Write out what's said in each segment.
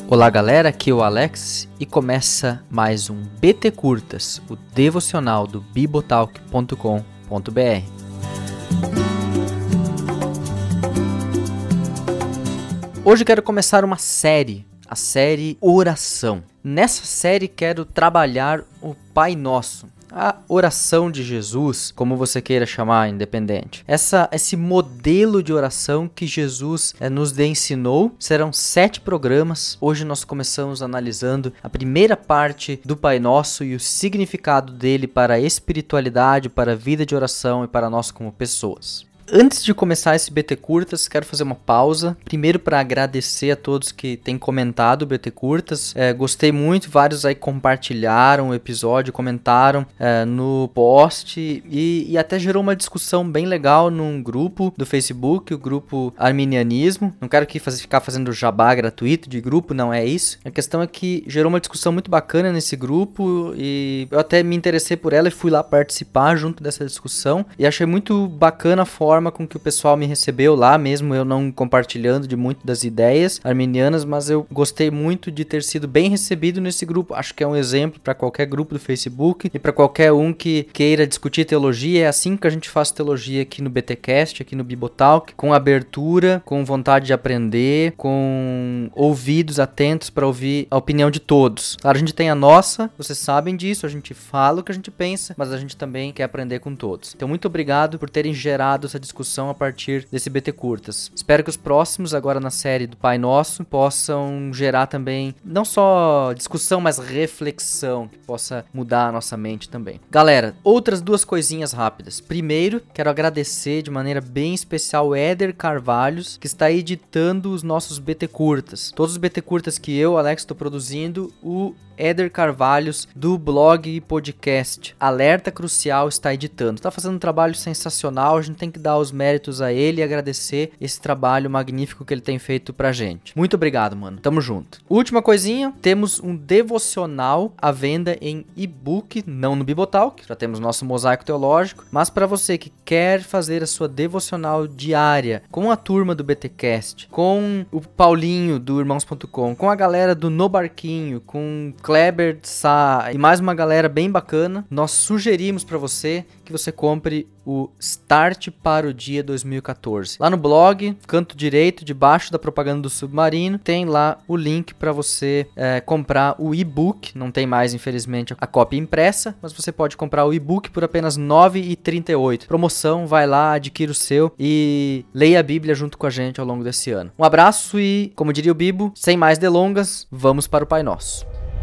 Olá galera, aqui é o Alex e começa mais um BT Curtas, o devocional do bibotalk.com.br. Hoje quero começar uma série, a série Oração. Nessa série quero trabalhar o Pai Nosso. A oração de Jesus, como você queira chamar, independente. Esse modelo de oração que Jesus nos ensinou. Serão 7 programas. Hoje nós começamos analisando a primeira parte do Pai Nosso e o significado dele para a espiritualidade, para a vida de oração e para nós como pessoas. Antes de começar esse BT Curtas, quero fazer uma pausa. Primeiro para agradecer a todos que têm comentado o BT Curtas. Gostei muito, vários aí compartilharam o episódio, comentaram no post e até gerou uma discussão bem legal num grupo do Facebook, o grupo Arminianismo. Não quero aqui ficar fazendo jabá gratuito de grupo, não é isso. A questão é que gerou uma discussão muito bacana nesse grupo e eu até me interessei por ela e fui lá participar junto dessa discussão e achei muito bacana a forma com que o pessoal me recebeu lá, mesmo eu não compartilhando de muito das ideias arminianas, mas eu gostei muito de ter sido bem recebido nesse grupo. Acho que é um exemplo para qualquer grupo do Facebook e para qualquer um que queira discutir teologia. É assim que a gente faz teologia aqui no BTcast, aqui no Bibotalk, com abertura, com vontade de aprender, com ouvidos atentos para ouvir a opinião de todos. Claro, a gente tem a nossa, vocês sabem disso, a gente fala o que a gente pensa, mas a gente também quer aprender com todos. Então, muito obrigado por terem gerado essa discussão a partir desse BT Curtas. Espero que os próximos, agora na série do Pai Nosso, possam gerar também, não só discussão, mas reflexão, que possa mudar a nossa mente também. Galera, outras 2 coisinhas rápidas. Primeiro, quero agradecer de maneira bem especial o Éder Carvalhos, que está editando os nossos BT Curtas. Todos os BT Curtas que eu, Alex, estou produzindo, o Éder Carvalhos, do blog e podcast Alerta Crucial, está editando. Está fazendo um trabalho sensacional, a gente tem que dar os méritos a ele e agradecer esse trabalho magnífico que ele tem feito pra gente. Muito obrigado, mano. Tamo junto. Última coisinha, temos um devocional à venda em e-book, não no Bibotalk, já temos nosso mosaico teológico, mas para você que quer fazer a sua devocional diária com a turma do BTcast, com o Paulinho do Irmãos.com, com a galera do No Barquinho, com Kleber, Sá e mais uma galera bem bacana, nós sugerimos para você que você compre o Start para o Dia 2014. Lá no blog, canto direito, debaixo da propaganda do Submarino, tem lá o link para você comprar o e-book. Não tem mais, infelizmente, a cópia impressa, mas você pode comprar o e-book por apenas R$ 9,38. Promoção, vai lá, adquira o seu e leia a Bíblia junto com a gente ao longo desse ano. Um abraço e, como diria o Bibo, sem mais delongas, vamos para o Pai Nosso.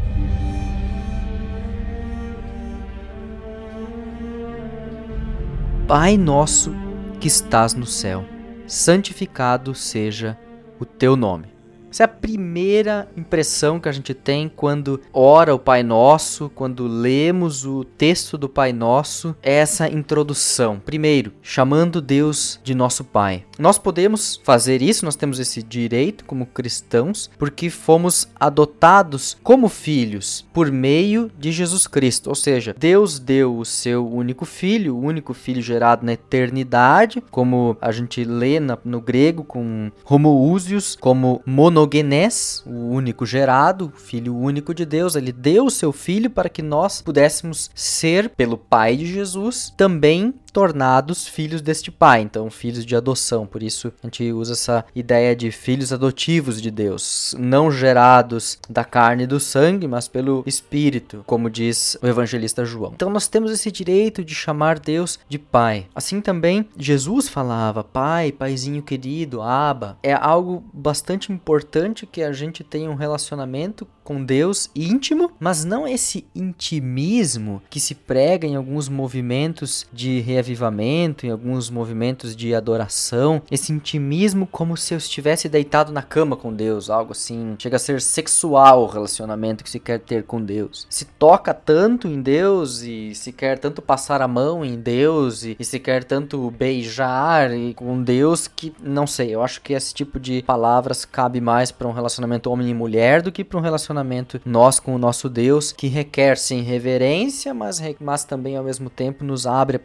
Pai nosso que estás no céu, santificado seja o teu nome. Essa é a primeira impressão que a gente tem quando ora o Pai Nosso, quando lemos o texto do Pai Nosso, é essa introdução. Primeiro, chamando Deus de nosso Pai. Nós podemos fazer isso, nós temos esse direito como cristãos, porque fomos adotados como filhos por meio de Jesus Cristo. Ou seja, Deus deu o seu único filho, o único filho gerado na eternidade, como a gente lê no grego com homoousios, como monogenes, o único gerado, o filho único de Deus. Ele deu o seu filho para que nós pudéssemos ser, pelo Pai de Jesus, também tornados filhos deste Pai, então filhos de adoção. Por isso a gente usa essa ideia de filhos adotivos de Deus, não gerados da carne e do sangue, mas pelo Espírito, como diz o evangelista João. Então nós temos esse direito de chamar Deus de Pai. Assim também Jesus falava, Pai, Paizinho querido, Abba. É algo bastante importante que a gente tenha um relacionamento com Deus íntimo, mas não esse intimismo que se prega em alguns movimentos de reavivamento, em alguns movimentos de adoração, esse intimismo como se eu estivesse deitado na cama com Deus, algo assim, chega a ser sexual o relacionamento que se quer ter com Deus. Se toca tanto em Deus e se quer tanto passar a mão em Deus e se quer tanto beijar com Deus que, não sei, eu acho que esse tipo de palavras cabe mais para um relacionamento homem e mulher do que para um relacionamento nós com o nosso Deus, que requer sim reverência, mas também ao mesmo tempo nos abre a possibilidade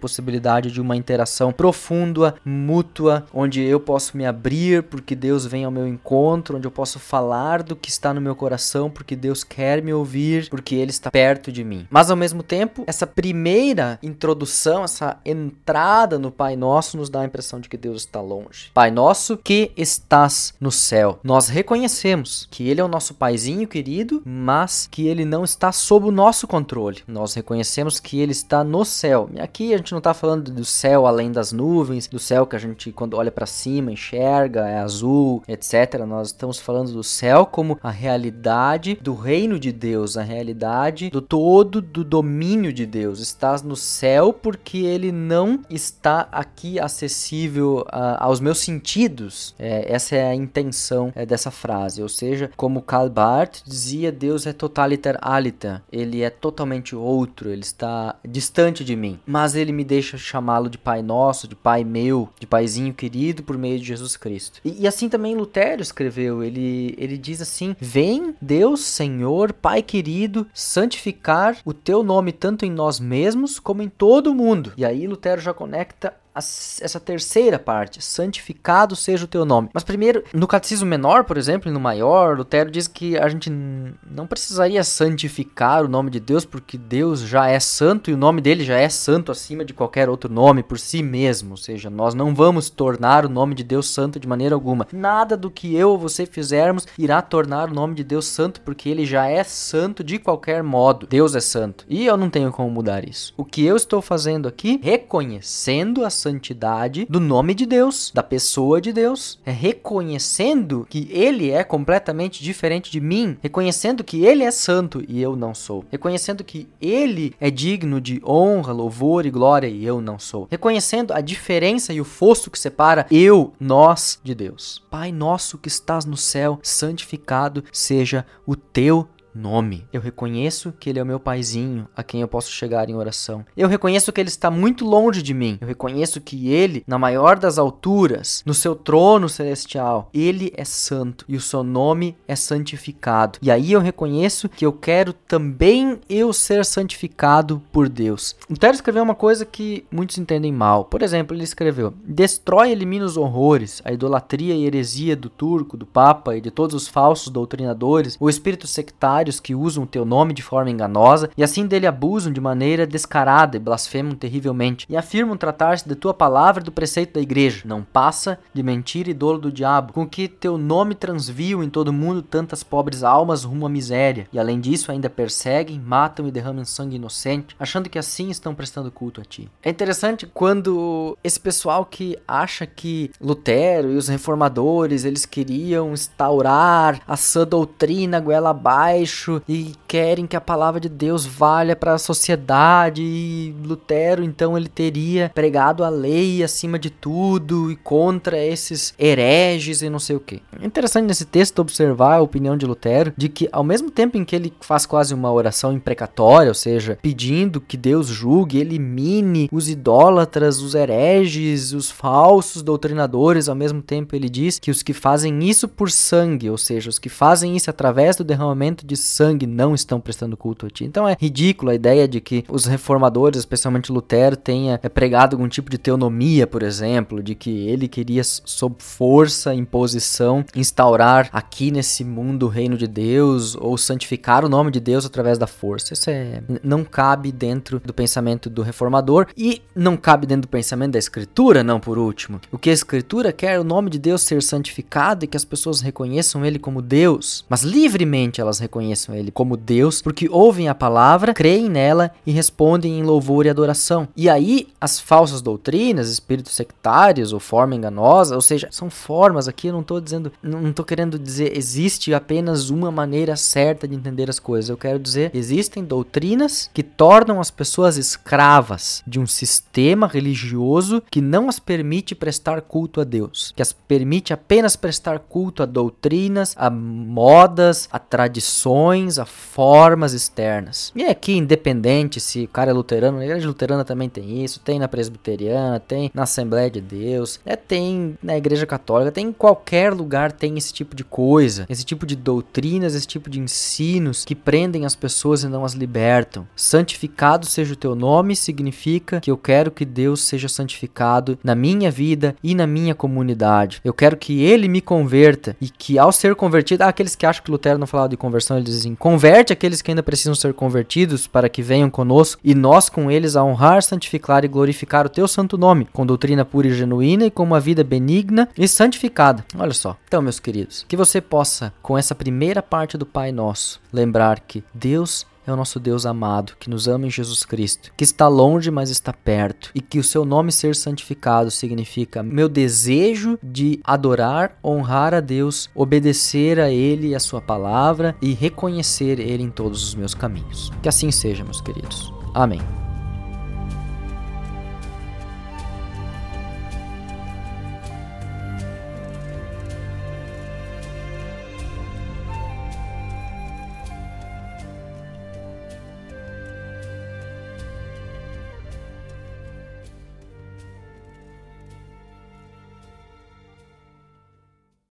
possibilidade de uma interação profunda, mútua, onde eu posso me abrir porque Deus vem ao meu encontro, onde eu posso falar do que está no meu coração porque Deus quer me ouvir, porque Ele está perto de mim. Mas ao mesmo tempo, essa primeira introdução, essa entrada no Pai Nosso nos dá a impressão de que Deus está longe. Pai Nosso que estás no céu. Nós reconhecemos que Ele é o nosso Paizinho querido, mas que Ele não está sob o nosso controle. Nós reconhecemos que Ele está no céu. E aqui a gente não está falando do céu além das nuvens, do céu que a gente, quando olha para cima, enxerga, é azul, etc. Nós estamos falando do céu como a realidade do reino de Deus, a realidade do todo do domínio de Deus. Estás no céu porque Ele não está aqui acessível aos meus sentidos. Essa é a intenção dessa frase. Ou seja, como Karl Barth dizia, Deus é totaliter aliter. Ele é totalmente outro, Ele está distante de mim. Mas Ele me deixa chamá-lo de Pai Nosso, de Pai meu, de Paizinho querido por meio de Jesus Cristo. E assim também Lutero escreveu. Ele diz assim: vem Deus, Senhor, Pai querido, santificar o teu nome tanto em nós mesmos como em todo o mundo. E aí Lutero já conecta essa terceira parte, santificado seja o teu nome. Mas primeiro, no Catecismo Menor, por exemplo, e no Maior, Lutero diz que a gente não precisaria santificar o nome de Deus, porque Deus já é santo e o nome dele já é santo acima de qualquer outro nome por si mesmo. Ou seja, nós não vamos tornar o nome de Deus santo de maneira alguma. Nada do que eu ou você fizermos irá tornar o nome de Deus santo, porque ele já é santo de qualquer modo. Deus é santo. E eu não tenho como mudar isso. O que eu estou fazendo aqui, reconhecendo a santidade do nome de Deus, da pessoa de Deus, é reconhecendo que Ele é completamente diferente de mim, reconhecendo que Ele é santo e eu não sou, reconhecendo que Ele é digno de honra, louvor e glória e eu não sou, reconhecendo a diferença e o fosso que separa nós de Deus. Pai nosso que estás no céu, santificado seja o teu nome. Eu reconheço que Ele é o meu Paizinho, a quem eu posso chegar em oração. Eu reconheço que Ele está muito longe de mim. Eu reconheço que Ele, na maior das alturas, no seu trono celestial, Ele é santo e o seu nome é santificado. E aí eu reconheço que eu quero também eu ser santificado por Deus. Lutero escreveu uma coisa que muitos entendem mal. Por exemplo, ele escreveu: destrói e elimina os horrores, a idolatria e heresia do turco, do papa e de todos os falsos doutrinadores, o espírito sectário que usam o teu nome de forma enganosa e assim dele abusam de maneira descarada e blasfemam terrivelmente e afirmam tratar-se de tua palavra e do preceito da igreja. Não passa de mentira e dolo do diabo, com que teu nome transviam em todo mundo tantas pobres almas rumo à miséria, e além disso ainda perseguem, matam e derramam sangue inocente, achando que assim estão prestando culto a ti. É interessante quando esse pessoal que acha que Lutero e os reformadores eles queriam instaurar a sã doutrina goela abaixo e querem que a palavra de Deus valha para a sociedade, e Lutero então ele teria pregado a lei acima de tudo e contra esses hereges e não sei o que. É interessante nesse texto observar a opinião de Lutero de que ao mesmo tempo em que ele faz quase uma oração imprecatória, ou seja, pedindo que Deus julgue, elimine os idólatras, os hereges, os falsos doutrinadores, ao mesmo tempo ele diz que os que fazem isso por sangue, ou seja, os que fazem isso através do derramamento de sangue não estão prestando culto a ti. Então é ridícula a ideia de que os reformadores, especialmente Lutero, tenha pregado algum tipo de teonomia, por exemplo, de que ele queria sob força, imposição, instaurar aqui nesse mundo o reino de Deus ou santificar o nome de Deus através da força. Isso não cabe dentro do pensamento do reformador e não cabe dentro do pensamento da Escritura, não por último. O que a Escritura quer é o nome de Deus ser santificado e que as pessoas reconheçam Ele como Deus, mas livremente elas reconheçam Ele como Deus, porque ouvem a palavra, creem nela e respondem em louvor e adoração. E aí, as falsas doutrinas, espíritos sectários ou forma enganosa, ou seja, são formas aqui, eu não estou querendo dizer existe apenas uma maneira certa de entender as coisas. Eu quero dizer, existem doutrinas que tornam as pessoas escravas de um sistema religioso que não as permite prestar culto a Deus, que as permite apenas prestar culto a doutrinas, a modas, a tradições, padrões, a formas externas. E aqui, independente se o cara é luterano, na igreja luterana também tem isso, tem na presbiteriana, tem na Assembleia de Deus, tem na igreja católica, tem em qualquer lugar tem esse tipo de coisa, esse tipo de doutrinas, esse tipo de ensinos que prendem as pessoas e não as libertam. Santificado seja o teu nome significa que eu quero que Deus seja santificado na minha vida e na minha comunidade. Eu quero que ele me converta e que ao ser convertido, aqueles que acham que Lutero não falava de conversão, eles dizem, converte aqueles que ainda precisam ser convertidos para que venham conosco e nós com eles a honrar, santificar e glorificar o teu santo nome, com doutrina pura e genuína e com uma vida benigna e santificada. Olha só. Então, meus queridos, que você possa, com essa primeira parte do Pai Nosso, lembrar que Deus é o nosso Deus amado, que nos ama em Jesus Cristo, que está longe, mas está perto, e que o seu nome ser santificado significa meu desejo de adorar, honrar a Deus, obedecer a Ele e a sua palavra e reconhecer Ele em todos os meus caminhos. Que assim seja, meus queridos. Amém.